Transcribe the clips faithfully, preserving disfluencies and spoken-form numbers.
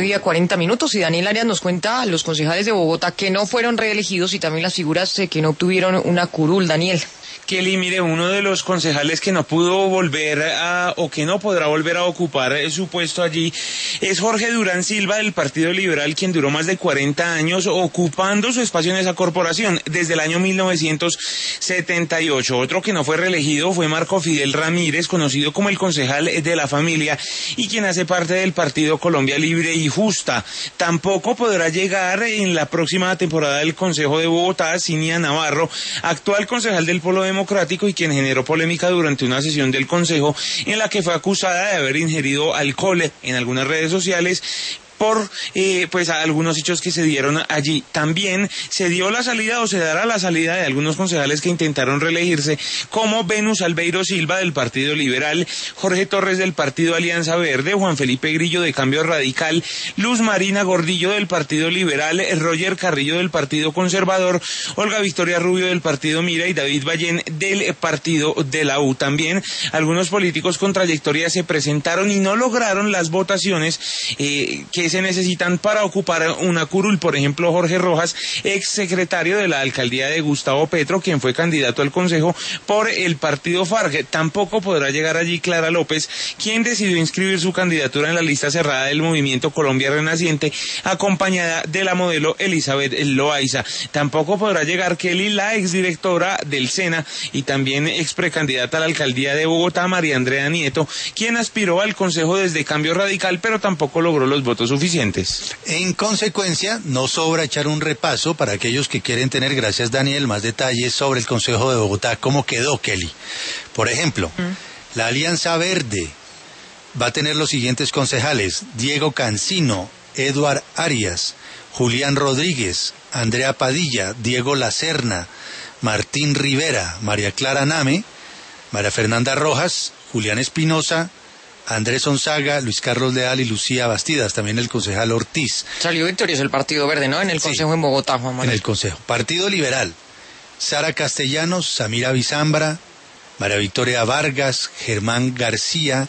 día cuarenta minutos y Daniel Arias nos cuenta a los concejales de Bogotá que no fueron reelegidos y también las figuras eh, que no obtuvieron una curul. Daniel. Kelly, mire, uno de los concejales que no pudo volver a, o que no podrá volver a ocupar eh, su puesto allí es Jorge Durán Silva del Partido Liberal, quien duró más de cuarenta años ocupando su espacio en esa corporación desde el año mil novecientos setenta y ocho. Otro que no fue reelegido fue Marco Fidel Ramírez, conocido como el concejal de la familia y quien hace parte del Partido Colombia Libre y Justa. Tampoco podrá llegar en la próxima temporada del Consejo de Bogotá Cinia Navarro, actual concejal del Polo Democrático y quien generó polémica durante una sesión del Consejo en la que fue acusada de haber ingerido alcohol en algunas redes sociales por eh, pues a algunos hechos que se dieron allí. También se dio la salida o se dará la salida de algunos concejales que intentaron reelegirse, como Venus Albeiro Silva del Partido Liberal, Jorge Torres del Partido Alianza Verde, Juan Felipe Grillo de Cambio Radical, Luz Marina Gordillo del Partido Liberal, Roger Carrillo del Partido Conservador, Olga Victoria Rubio del Partido Mira y David Ballén del Partido de la U. También algunos políticos con trayectoria se presentaron y no lograron las votaciones eh, que se necesitan para ocupar una curul. Por ejemplo, Jorge Rojas, ex secretario de la alcaldía de Gustavo Petro, quien fue candidato al consejo por el partido FARC. Tampoco podrá llegar allí Clara López, quien decidió inscribir su candidatura en la lista cerrada del Movimiento Colombia Renaciente, acompañada de la modelo Elizabeth Loaiza. Tampoco podrá llegar Kelly, la exdirectora del SENA y también ex precandidata a la alcaldía de Bogotá, María Andrea Nieto, quien aspiró al consejo desde Cambio Radical, pero tampoco logró los votos suficientes. En consecuencia, no sobra echar un repaso para aquellos que quieren tener, gracias Daniel, más detalles sobre el Consejo de Bogotá, cómo quedó, Kelly. Por ejemplo, mm. la Alianza Verde va a tener los siguientes concejales: Diego Cancino, Eduard Arias, Julián Rodríguez, Andrea Padilla, Diego Lacerna, Martín Rivera, María Clara Name, María Fernanda Rojas, Julián Espinosa, Andrés Onzaga, Luis Carlos Leal y Lucía Bastidas, también el concejal Ortiz. Salió victorioso el Partido Verde, ¿no? En el Consejo sí, en Bogotá, Juan Manuel. En el Consejo. Partido Liberal: Sara Castellanos, Samira Bizambra, María Victoria Vargas, Germán García,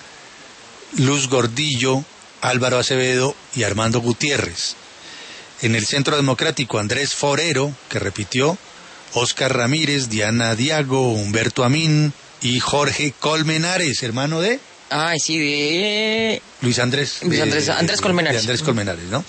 Luz Gordillo, Álvaro Acevedo y Armando Gutiérrez. En el Centro Democrático, Andrés Forero, que repitió, Óscar Ramírez, Diana Diago, Humberto Amín y Jorge Colmenares, hermano de... Ay, sí, de... Luis Andrés. Luis Andrés, de, Andrés Colmenares. De Andrés Colmenares, ¿no?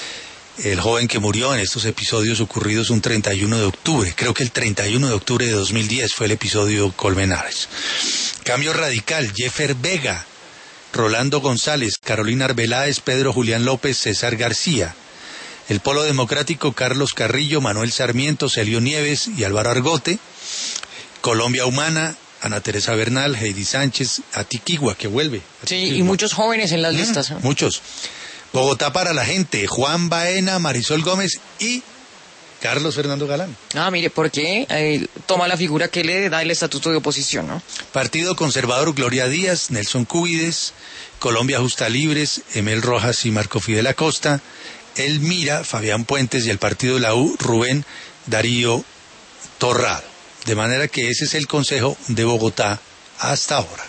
El joven que murió en estos episodios ocurridos un treinta y uno de octubre. Creo que el treinta y uno de octubre de dos mil diez fue el episodio Colmenares. Cambio Radical: Jeffer Vega, Rolando González, Carolina Arbeláez, Pedro Julián López, César García. El Polo Democrático: Carlos Carrillo, Manuel Sarmiento, Celio Nieves y Álvaro Argote. Colombia Humana: Ana Teresa Bernal, Heidi Sánchez, Atiquigua, que vuelve. Atiquigua. Sí, y muchos jóvenes en las mm, listas. ¿eh? Muchos. Bogotá para la Gente: Juan Baena, Marisol Gómez y Carlos Fernando Galán. Ah, mire, porque eh, toma la figura que le da el estatuto de oposición, ¿no? Partido Conservador: Gloria Díaz, Nelson Cúbides, Colombia Justa Libres, Emel Rojas y Marco Fidel Acosta, El Mira, Fabián Puentes, y el Partido de la U, Rubén Darío Torrado. De manera que ese es el Consejo de Bogotá hasta ahora.